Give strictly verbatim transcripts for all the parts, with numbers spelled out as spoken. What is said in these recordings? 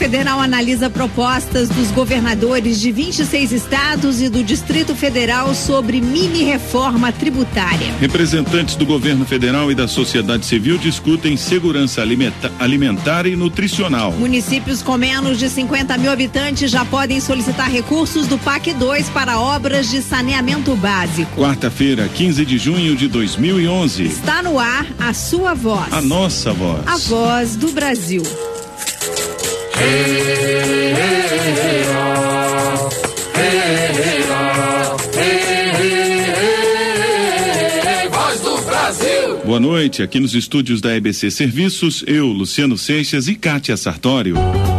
Federal analisa propostas dos governadores de vinte e seis estados e do Distrito Federal sobre mini-reforma tributária. Representantes do governo federal e da sociedade civil discutem segurança alimenta- alimentar e nutricional. Municípios com menos de cinquenta mil habitantes já podem solicitar recursos do P A C dois para obras de saneamento básico. Quarta-feira, quinze de junho de dois mil e onze. Está no ar a sua voz. A nossa voz. A voz do Brasil. Hey, hey, hey, oh. Hey, hey, oh. Hey, hey, hey, voz do Brasil. Boa noite, aqui nos estúdios da E B C Serviços, eu, Luciano Seixas e Kátia Sartório.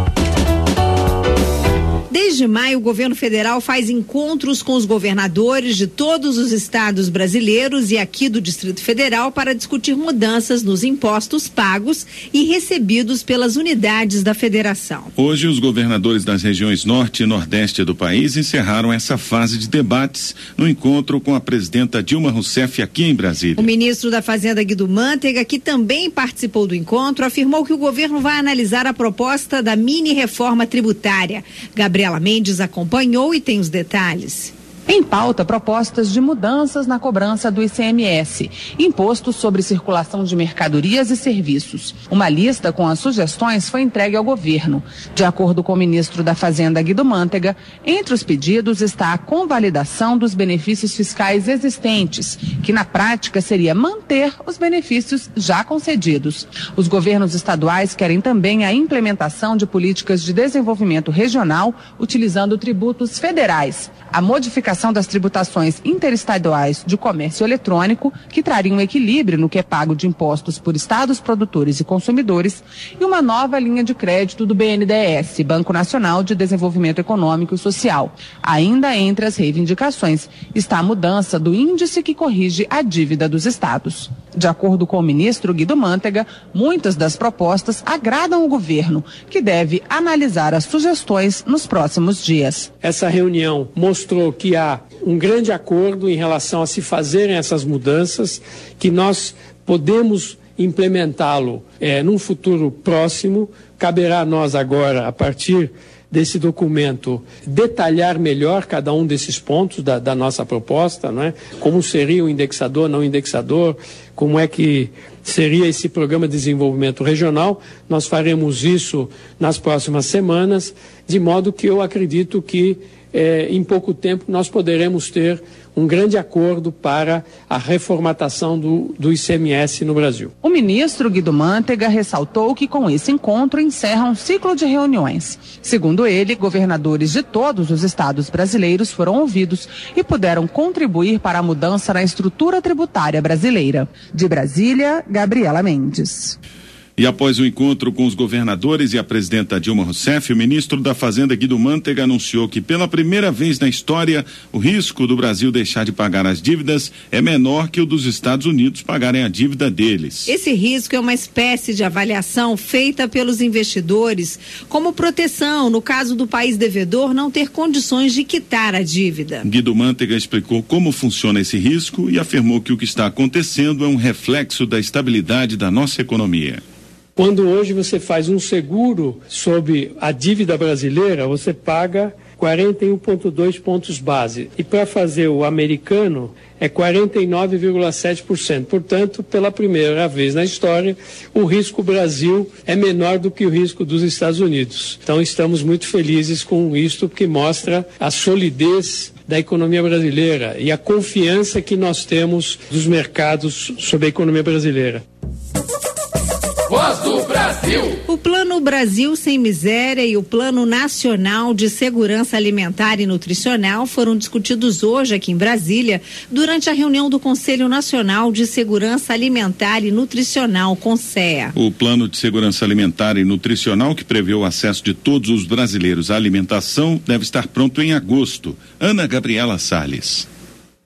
Desde maio, o governo federal faz encontros com os governadores de todos os estados brasileiros e aqui do Distrito Federal para discutir mudanças nos impostos pagos e recebidos pelas unidades da federação. Hoje, os governadores das regiões norte e nordeste do país encerraram essa fase de debates no encontro com a presidenta Dilma Rousseff aqui em Brasília. O ministro da Fazenda, Guido Mantega, que também participou do encontro, afirmou que o governo vai analisar a proposta da mini-reforma tributária. Gabriela Mendes acompanhou e tem os detalhes. Em pauta, propostas de mudanças na cobrança do I C M S, Imposto sobre Circulação de Mercadorias e Serviços. Uma lista com as sugestões foi entregue ao governo. De acordo com o ministro da Fazenda, Guido Mantega, entre os pedidos está a convalidação dos benefícios fiscais existentes, que na prática seria manter os benefícios já concedidos. Os governos estaduais querem também a implementação de políticas de desenvolvimento regional utilizando tributos federais. A modificação das tributações interestaduais de comércio eletrônico, que traria um equilíbrio no que é pago de impostos por estados produtores e consumidores, e uma nova linha de crédito do B N D E S, Banco Nacional de Desenvolvimento Econômico e Social. Ainda entre as reivindicações está a mudança do índice que corrige a dívida dos estados. De acordo com o ministro Guido Mantega, muitas das propostas agradam o governo, que deve analisar as sugestões nos próximos dias. Essa reunião mostrou que há um grande acordo em relação a se fazerem essas mudanças, que nós podemos implementá-lo é, num futuro próximo. Caberá a nós agora, a partir desse documento, detalhar melhor cada um desses pontos da, da nossa proposta, não é? Como seria o indexador, não indexador, como é que seria esse programa de desenvolvimento regional. Nós faremos isso nas próximas semanas, de modo que eu acredito que eh, em pouco tempo nós poderemos ter um grande acordo para a reformatação do, do I C M S no Brasil. O ministro Guido Mantega ressaltou que com esse encontro encerra um ciclo de reuniões. Segundo ele, governadores de todos os estados brasileiros foram ouvidos e puderam contribuir para a mudança na estrutura tributária brasileira. De Brasília, Gabriela Mendes. E após o encontro com os governadores e a presidenta Dilma Rousseff, o ministro da Fazenda, Guido Mantega, anunciou que pela primeira vez na história, o risco do Brasil deixar de pagar as dívidas é menor que o dos Estados Unidos pagarem a dívida deles. Esse risco é uma espécie de avaliação feita pelos investidores como proteção no caso do país devedor não ter condições de quitar a dívida. Guido Mantega explicou como funciona esse risco e afirmou que o que está acontecendo é um reflexo da estabilidade da nossa economia. Quando hoje você faz um seguro sobre a dívida brasileira, você paga quarenta e um vírgula dois pontos base. E para fazer o americano é quarenta e nove vírgula sete por cento. Portanto, pela primeira vez na história, o risco Brasil é menor do que o risco dos Estados Unidos. Então estamos muito felizes com isto, porque mostra a solidez da economia brasileira e a confiança que nós temos dos mercados sobre a economia brasileira. Voz do Brasil. O Plano Brasil Sem Miséria e o Plano Nacional de Segurança Alimentar e Nutricional foram discutidos hoje aqui em Brasília durante a reunião do Conselho Nacional de Segurança Alimentar e Nutricional, CONSEA. O Plano de Segurança Alimentar e Nutricional, que prevê o acesso de todos os brasileiros à alimentação, deve estar pronto em agosto. Ana Gabriela Salles.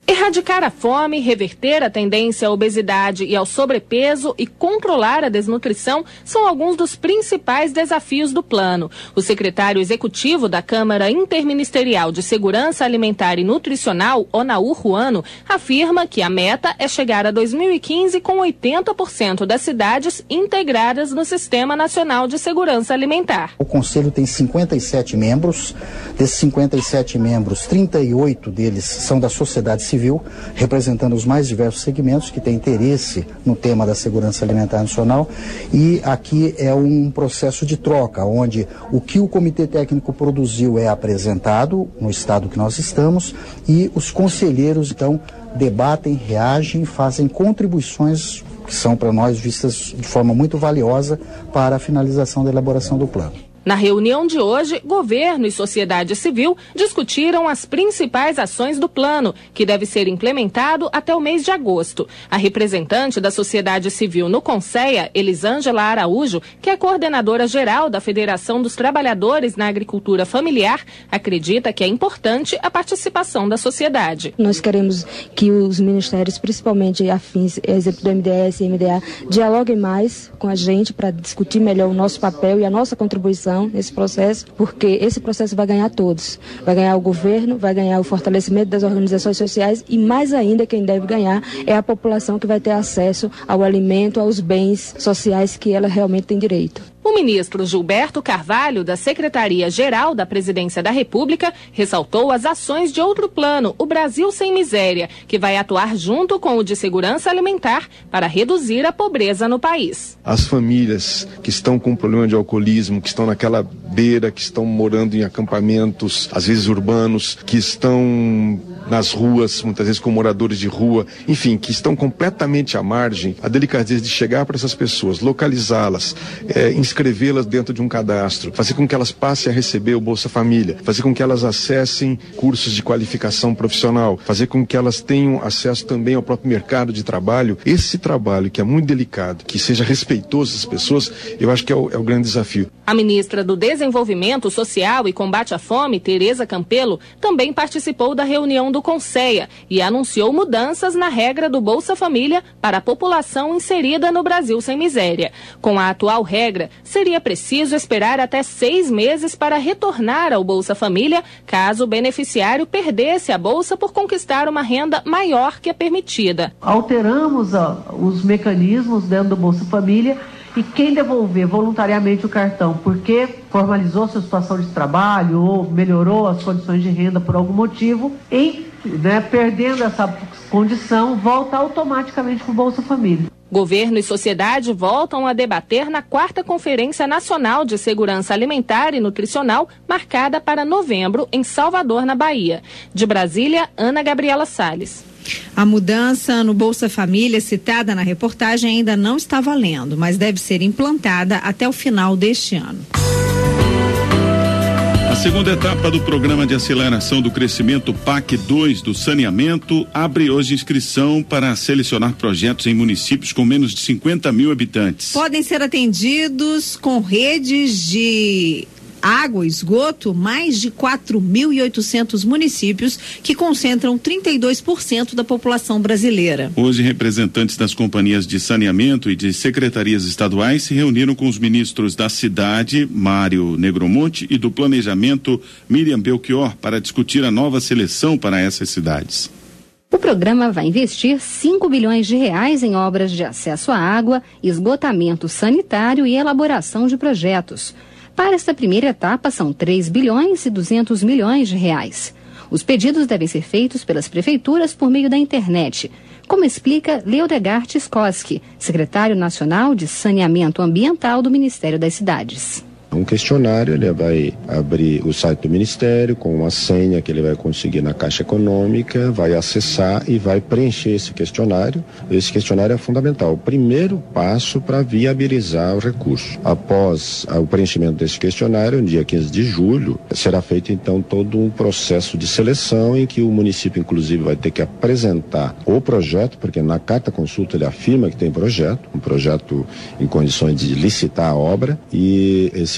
Erradicar a fome, reverter a tendência à obesidade e ao sobrepeso e controlar a desnutrição são alguns dos principais desafios do plano. O secretário executivo da Câmara Interministerial de Segurança Alimentar e Nutricional, Onaur Ruano, afirma que a meta é chegar a dois mil e quinze com oitenta por cento das cidades integradas no Sistema Nacional de Segurança Alimentar. O Conselho tem cinquenta e sete membros. Desses cinquenta e sete membros, trinta e oito deles são da sociedade civil. Civil, representando os mais diversos segmentos que têm interesse no tema da segurança alimentar nacional, e aqui é um processo de troca, onde o que o Comitê Técnico produziu é apresentado no estado que nós estamos e os conselheiros, então, debatem, reagem, fazem contribuições que são para nós vistas de forma muito valiosa para a finalização da elaboração do plano. Na reunião de hoje, governo e sociedade civil discutiram as principais ações do plano, que deve ser implementado até o mês de agosto. A representante da sociedade civil no Conceia, Elisângela Araújo, que é coordenadora geral da Federação dos Trabalhadores na Agricultura Familiar, acredita que é importante a participação da sociedade. Nós queremos que os ministérios, principalmente afins, exemplo do M D S e M D A, dialoguem mais com a gente para discutir melhor o nosso papel e a nossa contribuição nesse processo, porque esse processo vai ganhar todos. Vai ganhar o governo, vai ganhar o fortalecimento das organizações sociais e, mais ainda, quem deve ganhar é a população, que vai ter acesso ao alimento, aos bens sociais que ela realmente tem direito. O ministro Gilberto Carvalho, da Secretaria-Geral da Presidência da República, ressaltou as ações de outro plano, o Brasil Sem Miséria, que vai atuar junto com o de segurança alimentar para reduzir a pobreza no país. As famílias que estão com problema de alcoolismo, que estão naquela beira, que estão morando em acampamentos, às vezes urbanos, que estão nas ruas, muitas vezes com moradores de rua, enfim, que estão completamente à margem, a delicadeza de chegar para essas pessoas, localizá-las, é, inscrevê-las dentro de um cadastro, fazer com que elas passem a receber o Bolsa Família, fazer com que elas acessem cursos de qualificação profissional, fazer com que elas tenham acesso também ao próprio mercado de trabalho. Esse trabalho, que é muito delicado, que seja respeitoso às pessoas, eu acho que é o, é o grande desafio. A ministra do Desenvolvimento Social e Combate à Fome, Tereza Campelo, também participou da reunião do Conceia e anunciou mudanças na regra do Bolsa Família para a população inserida no Brasil Sem Miséria. Com a atual regra, seria preciso esperar até seis meses para retornar ao Bolsa Família, caso o beneficiário perdesse a bolsa por conquistar uma renda maior que a permitida. Alteramos ó, os mecanismos dentro do Bolsa Família, e quem devolver voluntariamente o cartão porque formalizou sua situação de trabalho ou melhorou as condições de renda por algum motivo, em, né, perdendo essa condição, volta automaticamente para o Bolsa Família. Governo e sociedade voltam a debater na quarta Conferência Nacional de Segurança Alimentar e Nutricional, marcada para novembro, em Salvador, na Bahia. De Brasília, Ana Gabriela Salles. A mudança no Bolsa Família citada na reportagem ainda não está valendo, mas deve ser implantada até o final deste ano. A segunda etapa do Programa de Aceleração do Crescimento P A C dois do Saneamento abre hoje inscrição para selecionar projetos em municípios com menos de cinquenta mil habitantes. Podem ser atendidos com redes de água e esgoto mais de quatro mil e oitocentos municípios, que concentram trinta e dois por cento da população brasileira. Hoje, representantes das companhias de saneamento e de secretarias estaduais se reuniram com os ministros da Cidade, Mário Negromonte, e do Planejamento, Miriam Belchior, para discutir a nova seleção para essas cidades. O programa vai investir cinco bilhões de reais em obras de acesso à água, esgotamento sanitário e elaboração de projetos. Para esta primeira etapa, são três bilhões e duzentos milhões de reais. Os pedidos devem ser feitos pelas prefeituras por meio da internet, como explica Leodegar Tiskoski, secretário nacional de Saneamento Ambiental do Ministério das Cidades. Um questionário, ele vai abrir o site do Ministério com uma senha que ele vai conseguir na Caixa Econômica, vai acessar e vai preencher esse questionário. Esse questionário é fundamental, o primeiro passo para viabilizar o recurso. Após o preenchimento desse questionário, no dia quinze de julho, será feito então todo um processo de seleção em que o município, inclusive, vai ter que apresentar o projeto, porque na carta consulta ele afirma que tem projeto, um projeto em condições de licitar a obra, e esse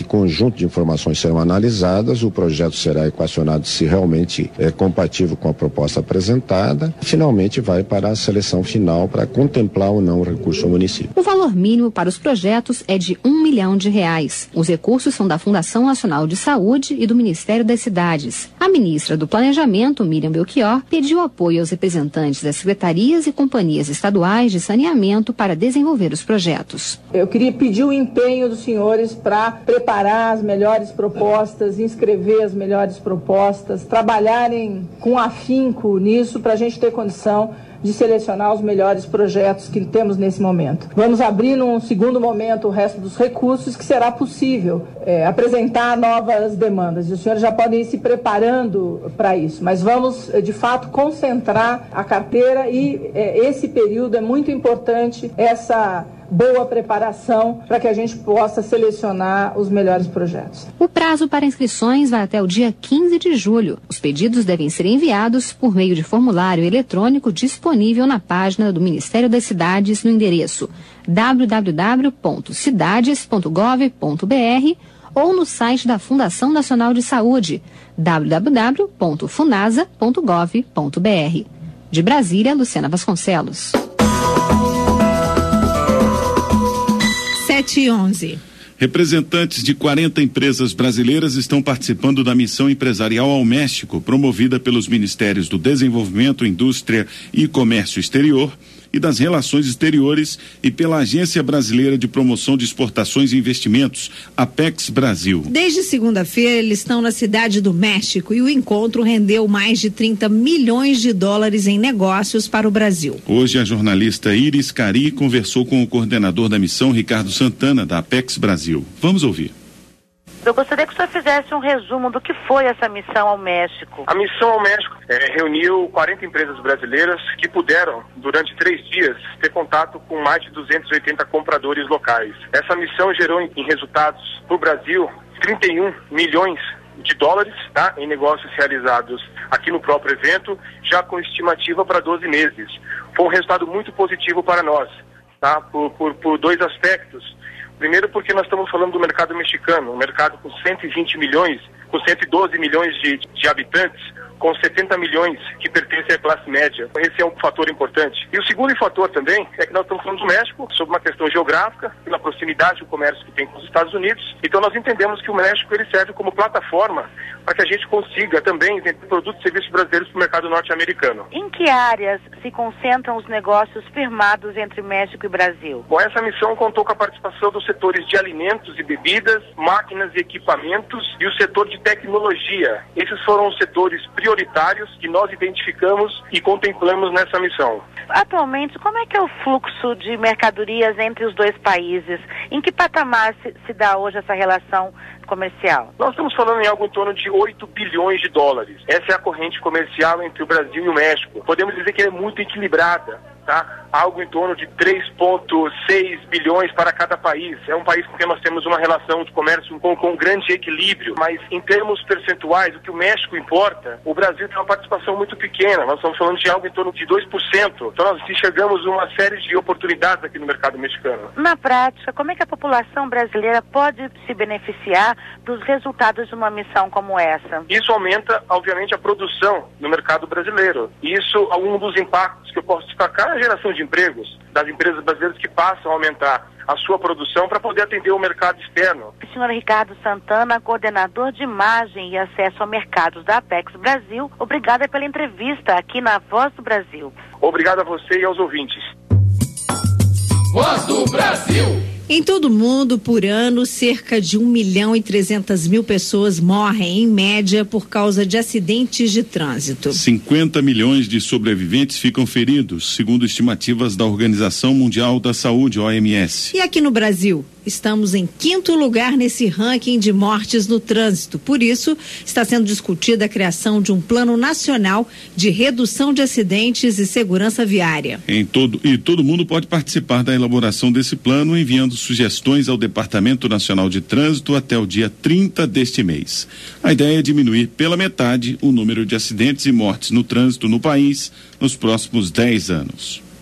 conjunto de informações serão analisadas, o projeto será equacionado se realmente é compatível com a proposta apresentada, e finalmente vai para a seleção final para contemplar ou não o recurso ao município. O valor mínimo para os projetos é de um milhão de reais. Os recursos são da Fundação Nacional de Saúde e do Ministério das Cidades. A ministra do Planejamento, Miriam Belchior, pediu apoio aos representantes das secretarias e companhias estaduais de saneamento para desenvolver os projetos. Eu queria pedir o empenho dos senhores para preparar as melhores propostas, inscrever as melhores propostas, trabalharem com afinco nisso para a gente ter condição de selecionar os melhores projetos que temos nesse momento. Vamos abrir num segundo momento o resto dos recursos, que será possível é, apresentar novas demandas. E os senhores já podem ir se preparando para isso. Mas vamos, de fato, concentrar a carteira e é, esse período é muito importante, essa boa preparação para que a gente possa selecionar os melhores projetos. O prazo para inscrições vai até o dia quinze de julho. Os pedidos devem ser enviados por meio de formulário eletrônico disponível na página do Ministério das Cidades no endereço w w w ponto cidades ponto gov ponto b r ou no site da Fundação Nacional de Saúde w w w ponto funasa ponto gov ponto b r. De Brasília, Luciana Vasconcelos. sete e onze. Representantes de quarenta empresas brasileiras estão participando da missão empresarial ao México, promovida pelos Ministérios do Desenvolvimento, Indústria e Comércio Exterior e das Relações Exteriores e pela Agência Brasileira de Promoção de Exportações e Investimentos, Apex Brasil. Desde segunda-feira, eles estão na Cidade do México e o encontro rendeu mais de trinta milhões de dólares em negócios para o Brasil. Hoje, a jornalista Iris Cari conversou com o coordenador da missão, Ricardo Santana, da Apex Brasil. Vamos ouvir. Eu gostaria que o senhor fizesse um resumo do que foi essa missão ao México. A missão ao México é, reuniu quarenta empresas brasileiras que puderam, durante três dias, ter contato com mais de duzentos e oitenta compradores locais. Essa missão gerou em, em resultados para o Brasil trinta e um milhões de dólares, tá, em negócios realizados aqui no próprio evento, já com estimativa para doze meses. Foi um resultado muito positivo para nós, tá, por, por, por dois aspectos. Primeiro porque nós estamos falando do mercado mexicano, um mercado com cento e vinte milhões, com cento e doze milhões de, de habitantes, com setenta milhões que pertencem à classe média. Esse é um fator importante. E o segundo fator também é que nós estamos falando do México sobre uma questão geográfica, pela proximidade do comércio que tem com os Estados Unidos. Então nós entendemos que o México ele serve como plataforma para que a gente consiga também vender produtos e serviços brasileiros para o mercado norte-americano. Em que áreas se concentram os negócios firmados entre México e Brasil? Bom, essa missão contou com a participação dos setores de alimentos e bebidas, máquinas e equipamentos e o setor de tecnologia. Esses foram os setores prioritários que nós identificamos e contemplamos nessa missão. Atualmente, como é que é o fluxo de mercadorias entre os dois países? Em que patamar se, se dá hoje essa relação comercial? Nós estamos falando em algo em torno de oito bilhões de dólares. Essa é a corrente comercial entre o Brasil e o México. Podemos dizer que ela é muito equilibrada, tá? Algo em torno de três vírgula seis bilhões para cada país. É um país com quem nós temos uma relação de comércio com, com grande equilíbrio, mas em termos percentuais, o que o México importa, o Brasil tem uma participação muito pequena. Nós estamos falando de algo em torno de dois por cento. Então nós enxergamos uma série de oportunidades aqui no mercado mexicano. Na prática, como é que a população brasileira pode se beneficiar dos resultados de uma missão como essa? Isso aumenta, obviamente, a produção no mercado brasileiro. Isso, um dos impactos que eu posso destacar é a geração de empregos das empresas brasileiras que passam a aumentar a sua produção para poder atender o mercado externo. O senhor Ricardo Santana, coordenador de imagem e acesso a mercados da Apex Brasil, obrigada pela entrevista aqui na Voz do Brasil. Obrigado a você e aos ouvintes. Voz do Brasil. Em todo o mundo, por ano, cerca de um milhão e trezentas mil pessoas morrem, em média, por causa de acidentes de trânsito. cinquenta milhões de sobreviventes ficam feridos, segundo estimativas da Organização Mundial da Saúde, O M S. E aqui no Brasil? Estamos em quinto lugar nesse ranking de mortes no trânsito. Por isso, está sendo discutida a criação de um plano nacional de redução de acidentes e segurança viária. Em todo, e todo mundo pode participar da elaboração desse plano, enviando sugestões ao Departamento Nacional de Trânsito até o dia trinta deste mês. A ideia é diminuir pela metade o número de acidentes e mortes no trânsito no país nos próximos dez anos.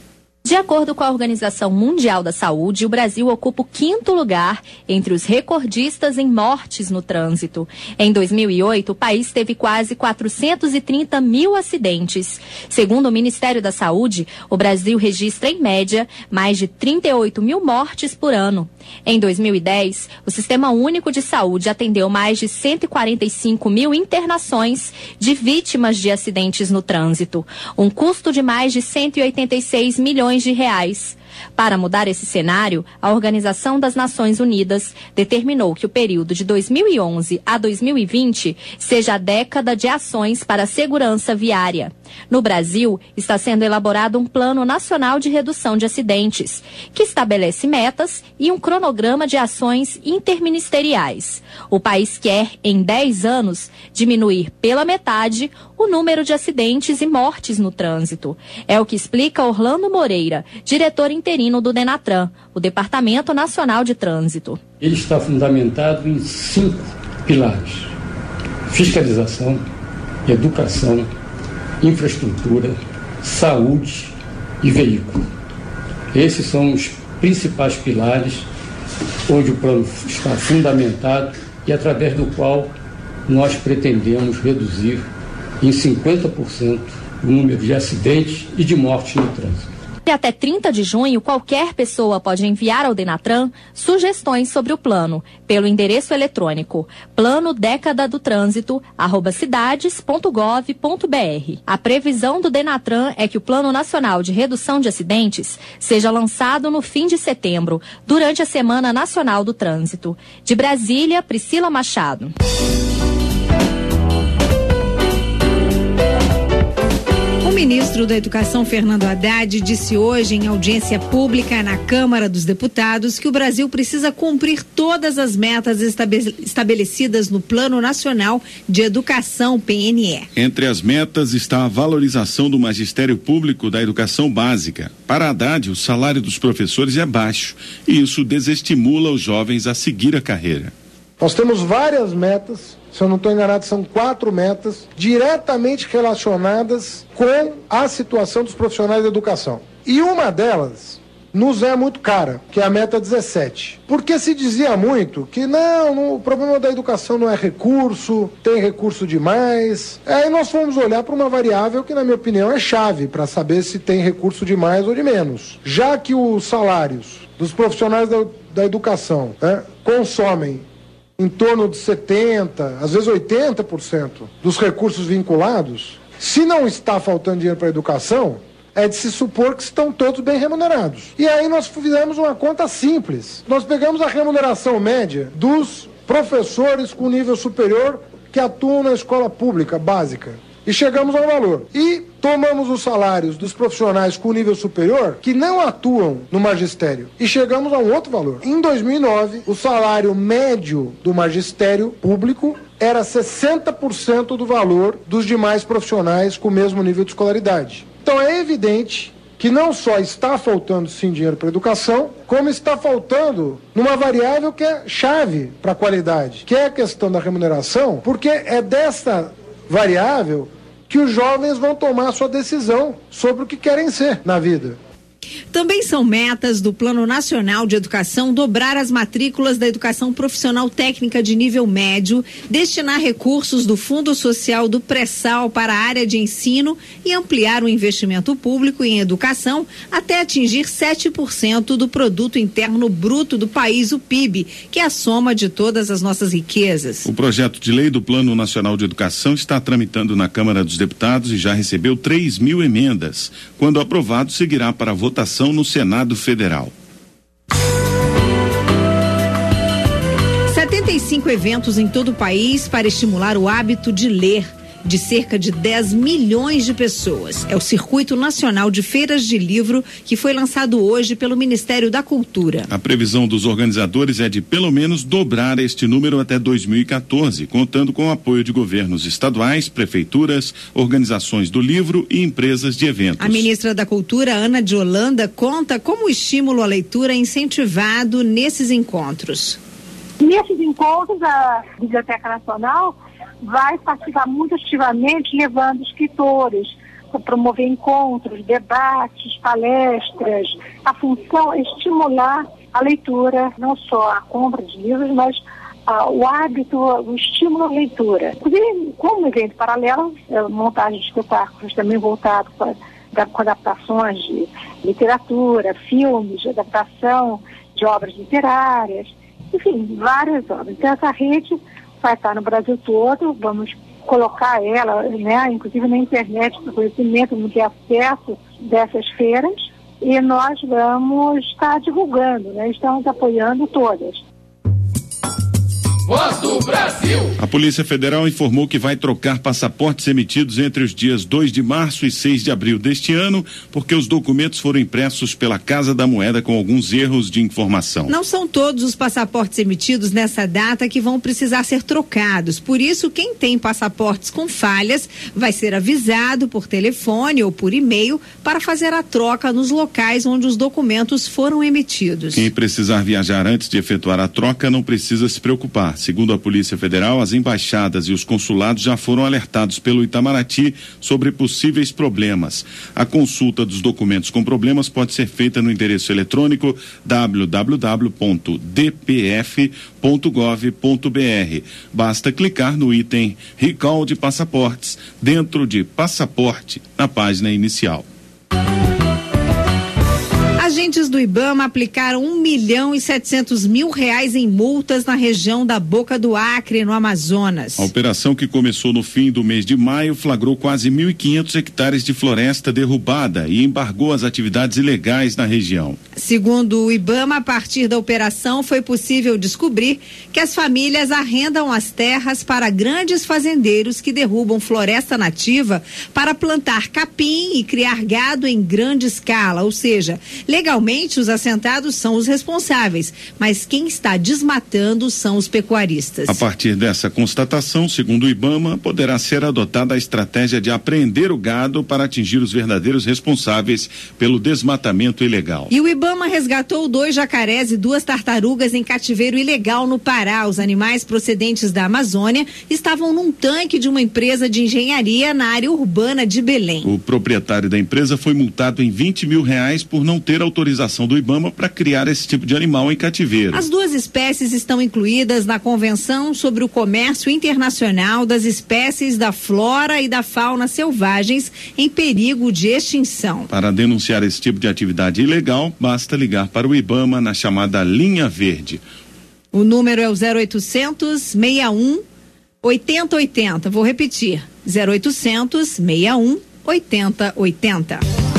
De acordo com a Organização Mundial da Saúde, o Brasil ocupa o quinto lugar entre os recordistas em mortes no trânsito. Em dois mil e oito, o país teve quase quatrocentos e trinta mil acidentes. Segundo o Ministério da Saúde, o Brasil registra, em média, mais de trinta e oito mil mortes por ano. Em dois mil e dez, o Sistema Único de Saúde atendeu mais de cento e quarenta e cinco mil internações de vítimas de acidentes no trânsito, um custo de mais de cento e oitenta e seis milhões de reais. Para mudar esse cenário, a Organização das Nações Unidas determinou que o período de dois mil e onze a dois mil e vinte seja a década de ações para a segurança viária. No Brasil, está sendo elaborado um Plano Nacional de Redução de Acidentes, que estabelece metas e um cronograma de ações interministeriais. O país quer, em dez anos, diminuir pela metade o número de acidentes e mortes no trânsito. É o que explica Orlando Moreira, diretor interino do Denatran, o Departamento Nacional de Trânsito. Ele está fundamentado em cinco pilares: fiscalização, educação, infraestrutura, saúde e veículo. Esses são os principais pilares onde o plano está fundamentado e através do qual nós pretendemos reduzir em cinquenta por cento o número de acidentes e de mortes no trânsito. E até trinta de junho, qualquer pessoa pode enviar ao Denatran sugestões sobre o plano, pelo endereço eletrônico plano década do trânsito arroba cidades ponto gov ponto br. A previsão do Denatran é que o Plano Nacional de Redução de Acidentes seja lançado no fim de setembro, durante a Semana Nacional do Trânsito. De Brasília, Priscila Machado. O ministro da Educação, Fernando Haddad, disse hoje em audiência pública na Câmara dos Deputados que o Brasil precisa cumprir todas as metas estabelecidas no Plano Nacional de Educação, P N E. Entre as metas está a valorização do magistério público da educação básica. Para Haddad, o salário dos professores é baixo e isso desestimula os jovens a seguir a carreira. Nós temos várias metas, se eu não estou enganado, são quatro metas diretamente relacionadas com a situação dos profissionais da educação. E uma delas nos é muito cara, que é a meta dezessete. Porque se dizia muito que não, não, o problema da educação não é recurso, tem recurso demais. Aí nós fomos olhar para uma variável que, na minha opinião, é chave para saber se tem recurso de mais ou de menos. Já que os salários dos profissionais da, da educação, né, consomem em torno de setenta por cento, às vezes oitenta por cento dos recursos vinculados, se não está faltando dinheiro para a educação, é de se supor que estão todos bem remunerados. E aí nós fizemos uma conta simples. Nós pegamos a remuneração média dos professores com nível superior que atuam na escola pública básica e chegamos ao valor. E tomamos os salários dos profissionais com nível superior que não atuam no magistério e chegamos a um outro valor. Em dois mil e nove, o salário médio do magistério público era sessenta por cento do valor dos demais profissionais com o mesmo nível de escolaridade. Então é evidente que não só está faltando sim dinheiro para a educação, como está faltando numa variável que é chave para a qualidade, que é a questão da remuneração, porque é dessa variável que os jovens vão tomar sua decisão sobre o que querem ser na vida. Também são metas do Plano Nacional de Educação dobrar as matrículas da educação profissional técnica de nível médio, destinar recursos do Fundo Social do Pré-Sal para a área de ensino e ampliar o investimento público em educação até atingir sete por cento do Produto Interno Bruto do país, o P I B, que é a soma de todas as nossas riquezas. O projeto de lei do Plano Nacional de Educação está tramitando na Câmara dos Deputados e já recebeu três mil emendas. Quando aprovado, seguirá para a votação no Senado Federal. setenta e cinco eventos em todo o país para estimular o hábito de ler de cerca de dez milhões de pessoas. É o Circuito Nacional de Feiras de Livro que foi lançado hoje pelo Ministério da Cultura. A previsão dos organizadores é de pelo menos dobrar este número até dois mil e quatorze, contando com o apoio de governos estaduais, prefeituras, organizações do livro e empresas de eventos. A ministra da Cultura, Ana de Holanda, conta como o estímulo à leitura é incentivado nesses encontros. Nesses encontros, a Biblioteca Nacional vai participar muito ativamente levando escritores, possa promover encontros, debates, palestras. A função é estimular a leitura, não só a compra de livros, mas ah, o hábito, o estímulo à leitura. Inclusive, como evento paralelo, é, montagem de espetáculos também voltado para com adaptações de literatura, filmes, adaptação de obras literárias, enfim, várias obras. Então, essa rede vai estar no Brasil todo, vamos colocar ela, né, inclusive na internet, para conhecimento, no que é acesso dessas feiras, e nós vamos estar divulgando, né, estamos apoiando todas. Voz do Brasil. A Polícia Federal informou que vai trocar passaportes emitidos entre os dias dois de março e seis de abril deste ano, porque os documentos foram impressos pela Casa da Moeda com alguns erros de informação. Não são todos os passaportes emitidos nessa data que vão precisar ser trocados. Por isso, quem tem passaportes com falhas vai ser avisado por telefone ou por e-mail para fazer a troca nos locais onde os documentos foram emitidos. Quem precisar viajar antes de efetuar a troca não precisa se preocupar. Segundo a Polícia Federal, as embaixadas e os consulados já foram alertados pelo Itamaraty sobre possíveis problemas. A consulta dos documentos com problemas pode ser feita no endereço eletrônico w w w ponto d p f ponto gov ponto b r. Basta clicar no item Recall de passaportes dentro de Passaporte na página inicial. Agentes do IBAMA aplicaram um milhão e setecentos mil reais em multas na região da Boca do Acre, no Amazonas. A operação, que começou no fim do mês de maio, flagrou quase mil e quinhentos hectares de floresta derrubada e embargou as atividades ilegais na região. Segundo o IBAMA, a partir da operação foi possível descobrir que as famílias arrendam as terras para grandes fazendeiros que derrubam floresta nativa para plantar capim e criar gado em grande escala, ou seja, legalmente, os assentados são os responsáveis, mas quem está desmatando são os pecuaristas. A partir dessa constatação, segundo o IBAMA, poderá ser adotada a estratégia de apreender o gado para atingir os verdadeiros responsáveis pelo desmatamento ilegal. E o IBAMA resgatou dois jacarés e duas tartarugas em cativeiro ilegal no Pará. Os animais procedentes da Amazônia estavam num tanque de uma empresa de engenharia na área urbana de Belém. O proprietário da empresa foi multado em vinte mil reais por não ter autorização do IBAMA para criar esse tipo de animal em cativeiro. As duas espécies estão incluídas na Convenção sobre o Comércio Internacional das Espécies da Flora e da Fauna Selvagens em Perigo de Extinção. Para denunciar esse tipo de atividade ilegal, basta ligar para o IBAMA na chamada Linha Verde. O número é o zero oitocentos, seis um, oitenta oitenta. Vou repetir, zero oitocentos, seis um, oitenta oitenta.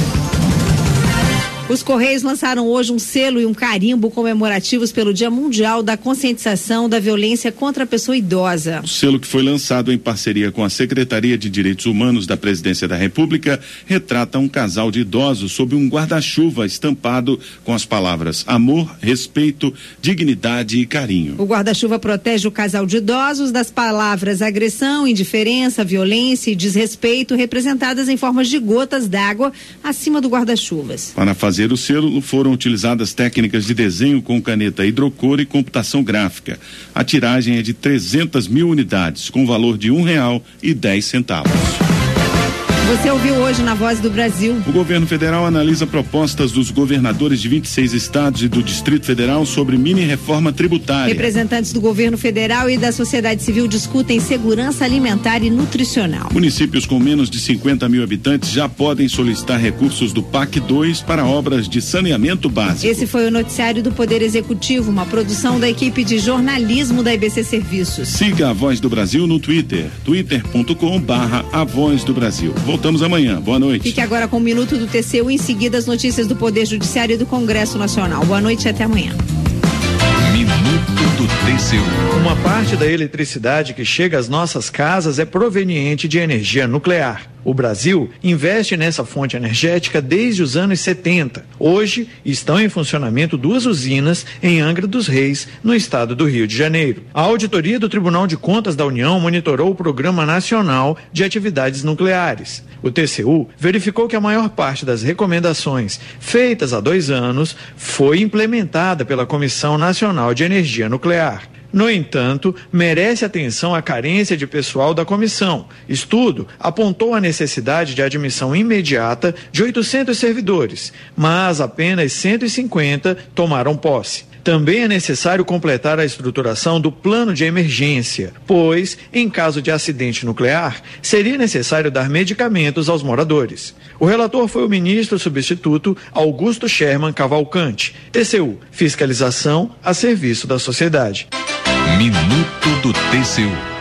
Os Correios lançaram hoje um selo e um carimbo comemorativos pelo Dia Mundial da Conscientização da Violência contra a Pessoa Idosa. O selo, que foi lançado em parceria com a Secretaria de Direitos Humanos da Presidência da República, retrata um casal de idosos sob um guarda-chuva estampado com as palavras amor, respeito, dignidade e carinho. O guarda-chuva protege o casal de idosos das palavras agressão, indiferença, violência e desrespeito, representadas em formas de gotas d'água acima do guarda-chuvas. Para fazer fazer o selo, foram utilizadas técnicas de desenho com caneta hidrocor e computação gráfica. A tiragem é de trezentas mil unidades, com valor de um real e dez centavos. Você ouviu hoje na Voz do Brasil. O governo federal analisa propostas dos governadores de vinte e seis estados e do Distrito Federal sobre mini-reforma tributária. Representantes do governo federal e da sociedade civil discutem segurança alimentar e nutricional. Municípios com menos de cinquenta mil habitantes já podem solicitar recursos do P A C dois para obras de saneamento básico. Esse foi o noticiário do Poder Executivo, uma produção da equipe de jornalismo da I B C Serviços. Siga a Voz do Brasil no Twitter, twitter ponto com barra a Voz do Brasil. Voltamos amanhã. Boa noite. Fique agora com o Minuto do T C U, em seguida as notícias do Poder Judiciário e do Congresso Nacional. Boa noite e até amanhã. Minuto do T C U. Uma parte da eletricidade que chega às nossas casas é proveniente de energia nuclear. O Brasil investe nessa fonte energética desde os anos setenta. Hoje estão em funcionamento duas usinas em Angra dos Reis, no estado do Rio de Janeiro. A auditoria do Tribunal de Contas da União monitorou o Programa Nacional de Atividades Nucleares. O T C U verificou que a maior parte das recomendações feitas há dois anos foi implementada pela Comissão Nacional de Energia Nuclear. No entanto, merece atenção a carência de pessoal da comissão. Estudo apontou a necessidade de admissão imediata de oitocentos servidores, mas apenas cento e cinquenta tomaram posse. Também é necessário completar a estruturação do plano de emergência, pois, em caso de acidente nuclear, seria necessário dar medicamentos aos moradores. O relator foi o ministro substituto Augusto Sherman Cavalcante, T C U, fiscalização a serviço da sociedade. Minuto do T C U.